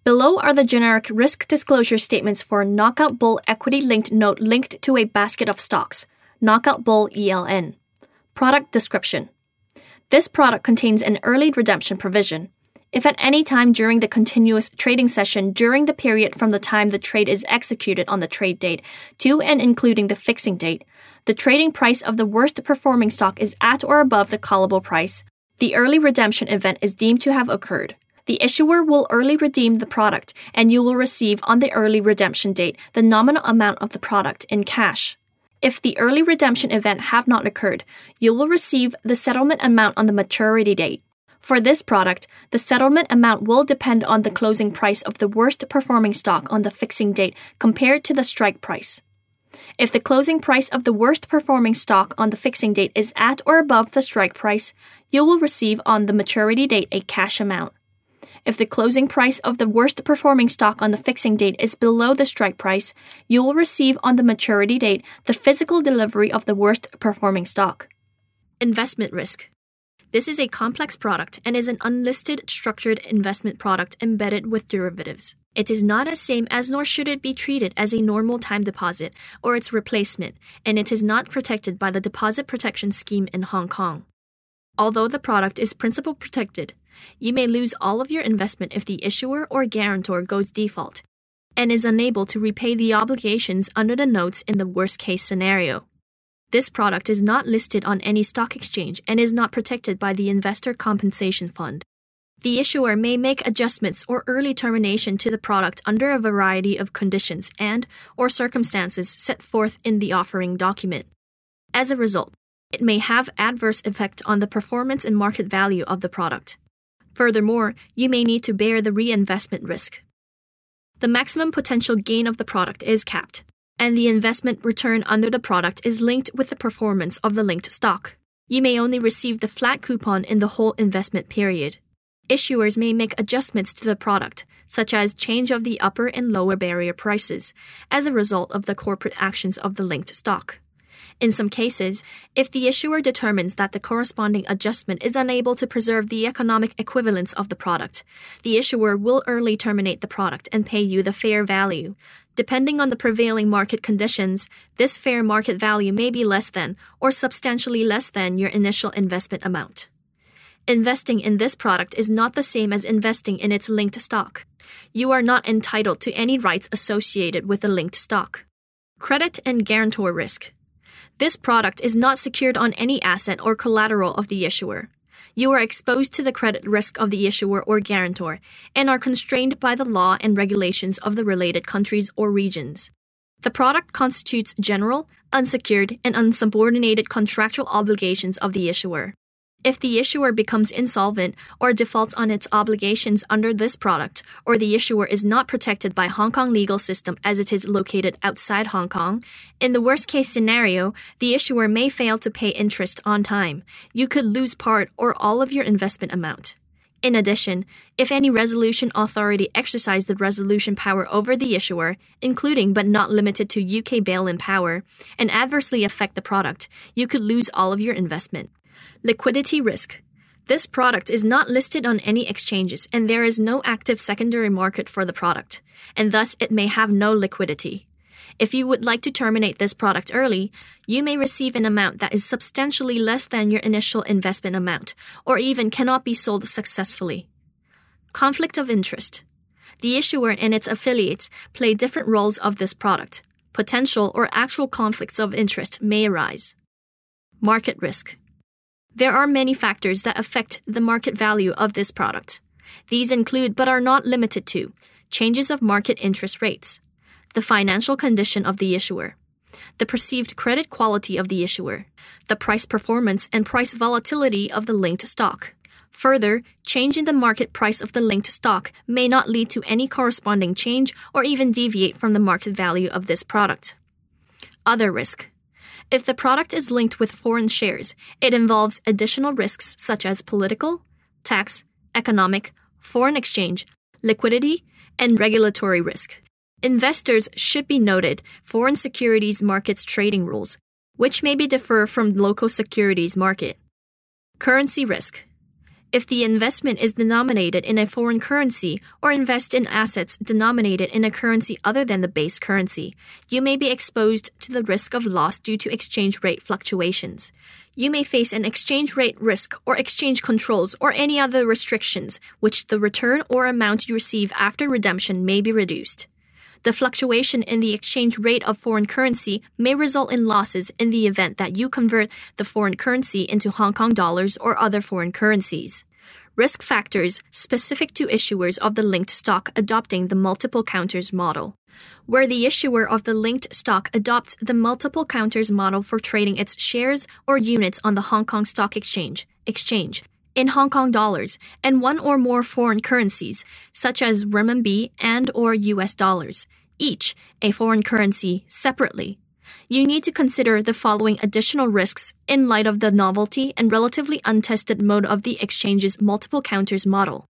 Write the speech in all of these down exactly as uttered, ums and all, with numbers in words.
Below are the generic risk disclosure statements for Knockout Bull equity-linked note linked to a basket of stocks, Knockout Bull E L N. Product description. This product contains an early redemption provision. If at any time during the continuous trading session during the period from the time the trade is executed on the trade date to and including the fixing date, the trading price of the worst performing stock is at or above the callable price, the early redemption event is deemed to have occurred. The issuer will early redeem the product, and you will receive on the early redemption date the nominal amount of the product in cash. If the early redemption event have not occurred, you will receive the settlement amount on the maturity date. For this product, the settlement amount will depend on the closing price of the worst performing stock on the fixing date compared to the strike price. If the closing price of the worst performing stock on the fixing date is at or above the strike price, you will receive on the maturity date a cash amount. If the closing price of the worst performing stock on the fixing date is below the strike price, you will receive on the maturity date the physical delivery of the worst performing stock. Investment risk. This is a complex product and is an unlisted structured investment product embedded with derivatives. It is not as same as nor should it be treated as a normal time deposit or its replacement, and it is not protected by the Deposit Protection Scheme in Hong Kong. Although the product is principal protected, you may lose all of your investment if the issuer or guarantor goes default and is unable to repay the obligations under the notes in the worst-case scenario. This product is not listed on any stock exchange and is not protected by the Investor Compensation Fund. The issuer may make adjustments or early termination to the product under a variety of conditions and or circumstances set forth in the offering document. As a result, it may have adverse effect on the performance and market value of the product. Furthermore, you may need to bear the reinvestment risk. The maximum potential gain of the product is capped, and the investment return under the product is linked with the performance of the linked stock. You may only receive the flat coupon in the whole investment period. Issuers may make adjustments to the product, such as change of the upper and lower barrier prices, as a result of the corporate actions of the linked stock. In some cases, if the issuer determines that the corresponding adjustment is unable to preserve the economic equivalence of the product, the issuer will early terminate the product and pay you the fair value. Depending on the prevailing market conditions, this fair market value may be less than or substantially less than your initial investment amount. Investing in this product is not the same as investing in its linked stock. You are not entitled to any rights associated with the linked stock. Credit and guarantor risk. This product is not secured on any asset or collateral of the issuer. You are exposed to the credit risk of the issuer or guarantor and are constrained by the law and regulations of the related countries or regions. The product constitutes general, unsecured, and unsubordinated contractual obligations of the issuer. If the issuer becomes insolvent or defaults on its obligations under this product, or the issuer is not protected by Hong Kong legal system as it is located outside Hong Kong, in the worst-case scenario, the issuer may fail to pay interest on time. You could lose part or all of your investment amount. In addition, if any resolution authority exercise the resolution power over the issuer, including but not limited to U K bail-in power, and adversely affect the product, you could lose all of your investment. Liquidity risk. This product is not listed on any exchanges and there is no active secondary market for the product, and thus it may have no liquidity. If you would like to terminate this product early, you may receive an amount that is substantially less than your initial investment amount, or even cannot be sold successfully. Conflict of interest. The issuer and its affiliates play different roles of this product. Potential or actual conflicts of interest may arise. Market risk. There are many factors that affect the market value of this product. These include, but are not limited to, changes of market interest rates, the financial condition of the issuer, the perceived credit quality of the issuer, the price performance and price volatility of the linked stock. Further, change in the market price of the linked stock may not lead to any corresponding change or even deviate from the market value of this product. Other risk. If the product is linked with foreign shares, it involves additional risks such as political, tax, economic, foreign exchange, liquidity, and regulatory risk. Investors should be noted foreign securities markets trading rules, which may be differ from local securities market. Currency risk. If the investment is denominated in a foreign currency or invest in assets denominated in a currency other than the base currency, you may be exposed to the risk of loss due to exchange rate fluctuations. You may face an exchange rate risk or exchange controls or any other restrictions, which the return or amount you receive after redemption may be reduced. The fluctuation in the exchange rate of foreign currency may result in losses in the event that you convert the foreign currency into Hong Kong dollars or other foreign currencies. Risk factors specific to issuers of the linked stock adopting the multiple counters model. Where the issuer of the linked stock adopts the multiple counters model for trading its shares or units on the Hong Kong Stock Exchange, exchange in Hong Kong dollars and one or more foreign currencies, such as renminbi and or U S dollars, each a foreign currency separately. You need to consider the following additional risks in light of the novelty and relatively untested mode of the exchange's multiple counters model.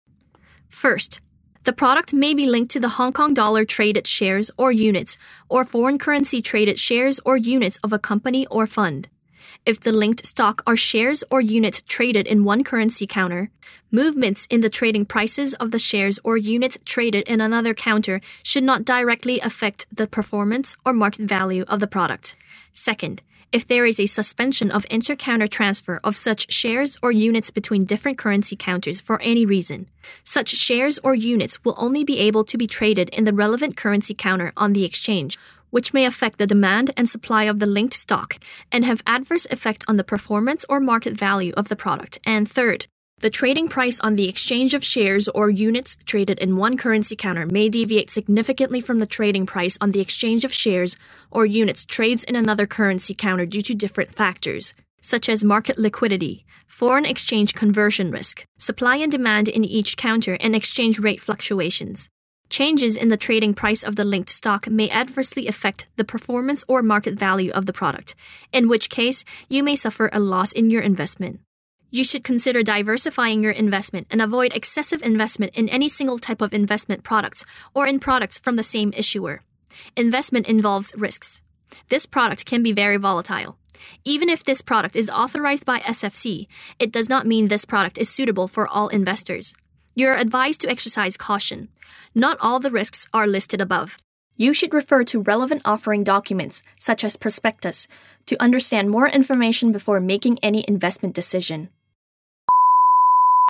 First, the product may be linked to the Hong Kong dollar traded shares or units or foreign currency traded shares or units of a company or fund. If the linked stock are shares or units traded in one currency counter, movements in the trading prices of the shares or units traded in another counter should not directly affect the performance or market value of the product. Second, if there is a suspension of inter-counter transfer of such shares or units between different currency counters for any reason, such shares or units will only be able to be traded in the relevant currency counter on the exchange, which may affect the demand and supply of the linked stock and have adverse effect on the performance or market value of the product. And third, the trading price on the exchange of shares or units traded in one currency counter may deviate significantly from the trading price on the exchange of shares or units trades in another currency counter due to different factors, such as market liquidity, foreign exchange conversion risk, supply and demand in each counter, and exchange rate fluctuations. Changes in the trading price of the linked stock may adversely affect the performance or market value of the product, in which case you may suffer a loss in your investment. You should consider diversifying your investment and avoid excessive investment in any single type of investment products or in products from the same issuer. Investment involves risks. This product can be very volatile. Even if this product is authorized by S F C, it does not mean this product is suitable for all investors. You are advised to exercise caution. Not all the risks are listed above. You should refer to relevant offering documents, such as prospectus, to understand more information before making any investment decision.